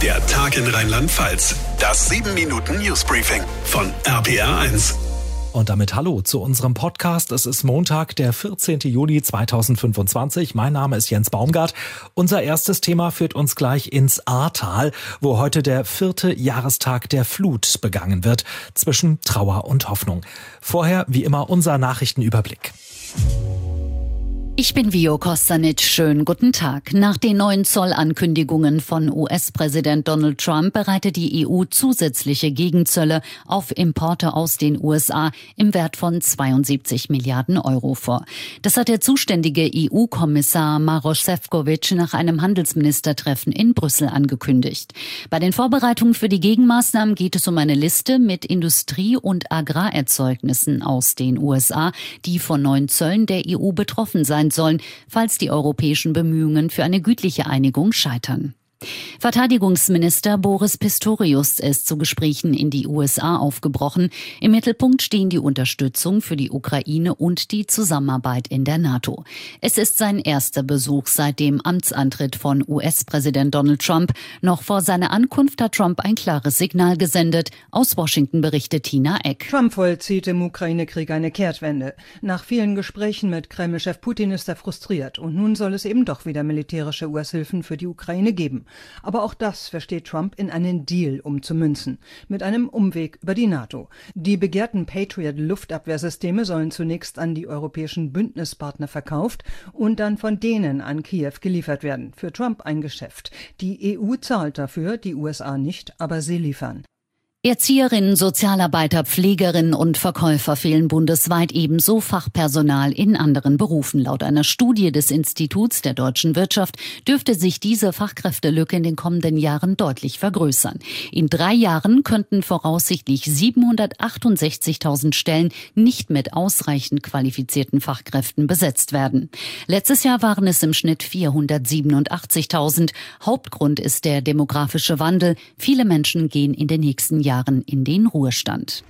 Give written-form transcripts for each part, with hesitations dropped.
Der Tag in Rheinland-Pfalz. Das 7-Minuten-Newsbriefing von RPR1. Und damit hallo zu unserem Podcast. Es ist Montag, der 14. Juli 2025. Mein Name ist Jens Baumgart. Unser erstes Thema führt uns gleich ins Ahrtal, wo heute der 4. Jahrestag der Flut begangen wird, zwischen Trauer und Hoffnung. Vorher, wie immer, unser Nachrichtenüberblick. Ich bin Vio Kostanic. Schönen guten Tag. Nach den neuen Zollankündigungen von US-Präsident Donald Trump bereitet die EU zusätzliche Gegenzölle auf Importe aus den USA im Wert von 72 Milliarden Euro vor. Das hat der zuständige EU-Kommissar Maroš Šefčovič nach einem Handelsministertreffen in Brüssel angekündigt. Bei den Vorbereitungen für die Gegenmaßnahmen geht es um eine Liste mit Industrie- und Agrarerzeugnissen aus den USA, die von neuen Zöllen der EU betroffen sein sollen, falls die europäischen Bemühungen für eine gütliche Einigung scheitern. Verteidigungsminister Boris Pistorius ist zu Gesprächen in die USA aufgebrochen. Im Mittelpunkt stehen die Unterstützung für die Ukraine und die Zusammenarbeit in der NATO. Es ist sein erster Besuch seit dem Amtsantritt von US-Präsident Donald Trump. Noch vor seiner Ankunft hat Trump ein klares Signal gesendet. Aus Washington berichtet Tina Eck. Trump vollzieht im Ukraine-Krieg eine Kehrtwende. Nach vielen Gesprächen mit Kreml-Chef Putin ist er frustriert. Und nun soll es eben doch wieder militärische US-Hilfen für die Ukraine geben. Aber auch das versteht Trump in einen Deal umzumünzen, mit einem Umweg über die NATO. Die begehrten Patriot-Luftabwehrsysteme sollen zunächst an die europäischen Bündnispartner verkauft und dann von denen an Kiew geliefert werden. Für Trump ein Geschäft. Die EU zahlt dafür, die USA nicht, aber sie liefern. Erzieherinnen, Sozialarbeiter, Pflegerinnen und Verkäufer fehlen bundesweit, ebenso Fachpersonal in anderen Berufen. Laut einer Studie des Instituts der deutschen Wirtschaft dürfte sich diese Fachkräftelücke in den kommenden Jahren deutlich vergrößern. In 3 Jahren könnten voraussichtlich 768.000 Stellen nicht mit ausreichend qualifizierten Fachkräften besetzt werden. Letztes Jahr waren es im Schnitt 487.000. Hauptgrund ist der demografische Wandel. Viele Menschen gehen in den nächsten Jahren in den Ruhestand.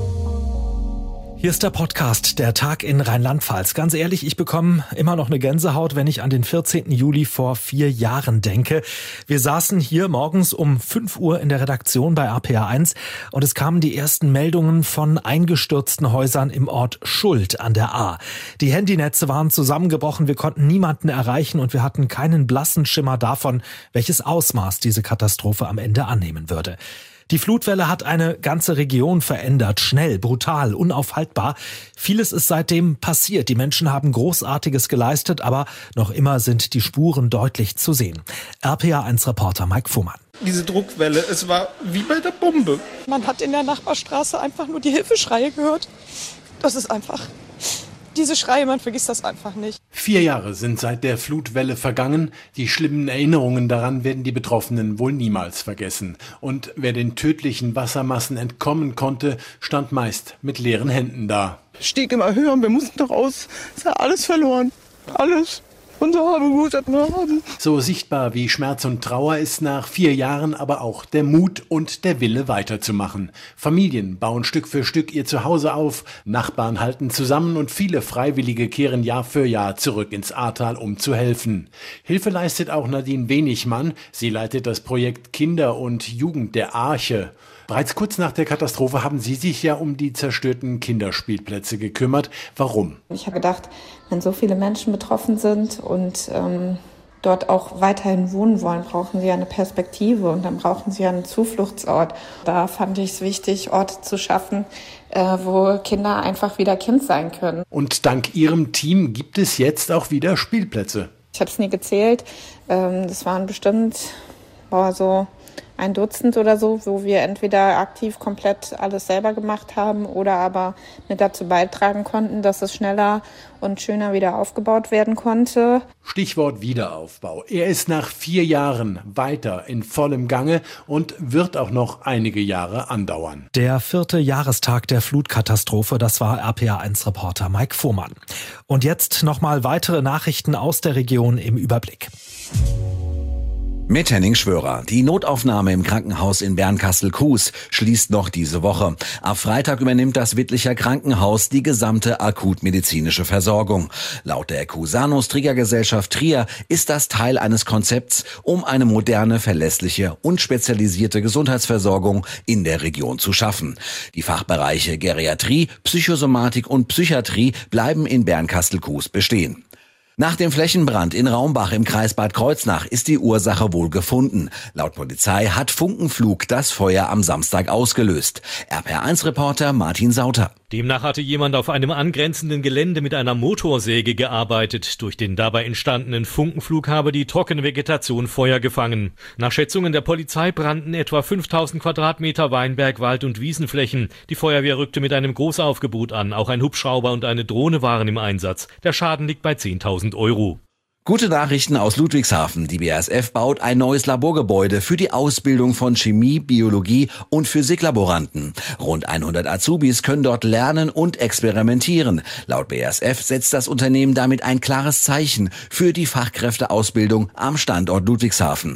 Hier ist der Podcast, der Tag in Rheinland-Pfalz. Ganz ehrlich, ich bekomme immer noch eine Gänsehaut, wenn ich an den 14. Juli vor 4 Jahren denke. Wir saßen hier morgens um 5 Uhr in der Redaktion bei RPR1 und es kamen die ersten Meldungen von eingestürzten Häusern im Ort Schuld an der Ahr. Die Handynetze waren zusammengebrochen, wir konnten niemanden erreichen und wir hatten keinen blassen Schimmer davon, welches Ausmaß diese Katastrophe am Ende annehmen würde. Die Flutwelle hat eine ganze Region verändert, schnell, brutal, unaufhaltbar. Vieles ist seitdem passiert. Die Menschen haben Großartiges geleistet, aber noch immer sind die Spuren deutlich zu sehen. RPR1-Reporter Mike Fuhrmann. Diese Druckwelle, es war wie bei der Bombe. Man hat in der Nachbarstraße einfach nur die Hilfeschreie gehört. Das ist einfach... Diese Schreie, man vergisst das einfach nicht. 4 Jahre sind seit der Flutwelle vergangen. Die schlimmen Erinnerungen daran werden die Betroffenen wohl niemals vergessen. Und wer den tödlichen Wassermassen entkommen konnte, stand meist mit leeren Händen da. Stieg immer höher und wir mussten doch raus. Es war alles verloren. Alles. Unser Habengut hatten wir haben. So sichtbar wie Schmerz und Trauer ist nach 4 Jahren aber auch der Mut und der Wille weiterzumachen. Familien bauen Stück für Stück ihr Zuhause auf, Nachbarn halten zusammen und viele Freiwillige kehren Jahr für Jahr zurück ins Ahrtal, um zu helfen. Hilfe leistet auch Nadine Wenigmann. Sie leitet das Projekt Kinder und Jugend der Arche. Bereits kurz nach der Katastrophe haben Sie sich ja um die zerstörten Kinderspielplätze gekümmert. Warum? Ich habe gedacht, wenn so viele Menschen betroffen sind und dort auch weiterhin wohnen wollen, brauchen sie eine Perspektive und dann brauchen sie einen Zufluchtsort. Da fand ich es wichtig, Orte zu schaffen, wo Kinder einfach wieder Kind sein können. Und dank Ihrem Team gibt es jetzt auch wieder Spielplätze. Ich habe es nie gezählt. Das waren bestimmt so 1 Dutzend oder so, wo wir entweder aktiv komplett alles selber gemacht haben oder aber mit dazu beitragen konnten, dass es schneller und schöner wieder aufgebaut werden konnte. Stichwort Wiederaufbau. Er ist nach 4 Jahren weiter in vollem Gange und wird auch noch einige Jahre andauern. Der 4. Jahrestag der Flutkatastrophe, das war RPR1-Reporter Mike Fuhrmann. Und jetzt nochmal weitere Nachrichten aus der Region im Überblick. Mit Henning Schwörer. Die Notaufnahme im Krankenhaus in Bernkastel-Kues schließt noch diese Woche. Ab Freitag übernimmt das Wittlicher Krankenhaus die gesamte akutmedizinische Versorgung. Laut der Cusanus Trägergesellschaft Trier ist das Teil eines Konzepts, um eine moderne, verlässliche und spezialisierte Gesundheitsversorgung in der Region zu schaffen. Die Fachbereiche Geriatrie, Psychosomatik und Psychiatrie bleiben in Bernkastel-Kues bestehen. Nach dem Flächenbrand in Raumbach im Kreis Bad Kreuznach ist die Ursache wohl gefunden. Laut Polizei hat Funkenflug das Feuer am Samstag ausgelöst. RPR1-Reporter Martin Sauter. Demnach hatte jemand auf einem angrenzenden Gelände mit einer Motorsäge gearbeitet. Durch den dabei entstandenen Funkenflug habe die trockene Vegetation Feuer gefangen. Nach Schätzungen der Polizei brannten etwa 5000 Quadratmeter Weinberg, Wald- und Wiesenflächen. Die Feuerwehr rückte mit einem Großaufgebot an. Auch ein Hubschrauber und eine Drohne waren im Einsatz. Der Schaden liegt bei 10.000 Euro. Gute Nachrichten aus Ludwigshafen. Die BASF baut ein neues Laborgebäude für die Ausbildung von Chemie, Biologie und Physiklaboranten. Rund 100 Azubis können dort lernen und experimentieren. Laut BASF setzt das Unternehmen damit ein klares Zeichen für die Fachkräfteausbildung am Standort Ludwigshafen.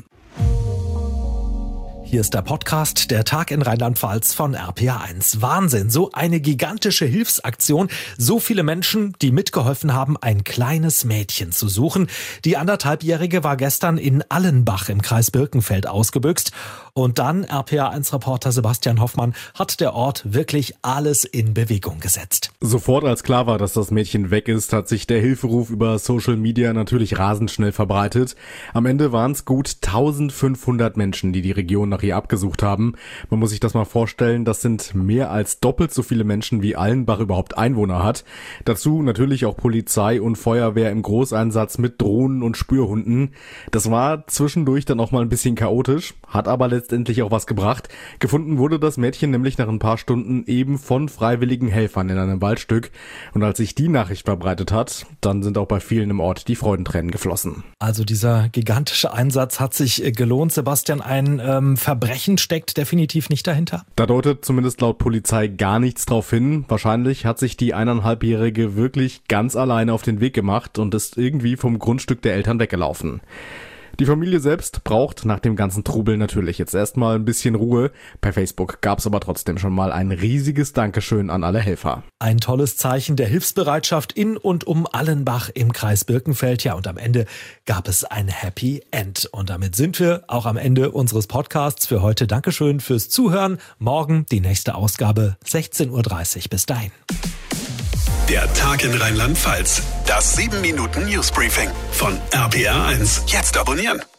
Hier ist der Podcast Der Tag in Rheinland-Pfalz von RPR1. Wahnsinn, so eine gigantische Hilfsaktion. So viele Menschen, die mitgeholfen haben, ein kleines Mädchen zu suchen. Die 1,5-Jährige war gestern in Allenbach im Kreis Birkenfeld ausgebüxt. Und dann, RPR1-Reporter Sebastian Hoffmann, hat der Ort wirklich alles in Bewegung gesetzt. Sofort als klar war, dass das Mädchen weg ist, hat sich der Hilferuf über Social Media natürlich rasend schnell verbreitet. Am Ende waren es gut 1500 Menschen, die die Region nach ihr abgesucht haben. Man muss sich das mal vorstellen, das sind mehr als doppelt so viele Menschen, wie Allenbach überhaupt Einwohner hat. Dazu natürlich auch Polizei und Feuerwehr im Großeinsatz mit Drohnen und Spürhunden. Das war zwischendurch dann auch mal ein bisschen chaotisch, hat aber letztendlich auch was gebracht. Gefunden wurde das Mädchen nämlich nach ein paar Stunden eben von freiwilligen Helfern in einem Waldstück. Und als sich die Nachricht verbreitet hat, dann sind auch bei vielen im Ort die Freudentränen geflossen. Also dieser gigantische Einsatz hat sich gelohnt. Sebastian, ein Verbrechen steckt definitiv nicht dahinter? Da deutet zumindest laut Polizei gar nichts drauf hin. Wahrscheinlich hat sich die 1,5-Jährige wirklich ganz alleine auf den Weg gemacht und ist irgendwie vom Grundstück der Eltern weggelaufen. Die Familie selbst braucht nach dem ganzen Trubel natürlich jetzt erstmal ein bisschen Ruhe. Per Facebook gab es aber trotzdem schon mal ein riesiges Dankeschön an alle Helfer. Ein tolles Zeichen der Hilfsbereitschaft in und um Allenbach im Kreis Birkenfeld. Ja, und am Ende gab es ein Happy End. Und damit sind wir auch am Ende unseres Podcasts für heute. Dankeschön fürs Zuhören. Morgen die nächste Ausgabe, 16:30 Uhr. Bis dahin. Der Tag in Rheinland-Pfalz. Das 7-Minuten-Newsbriefing von RPR1. Jetzt abonnieren.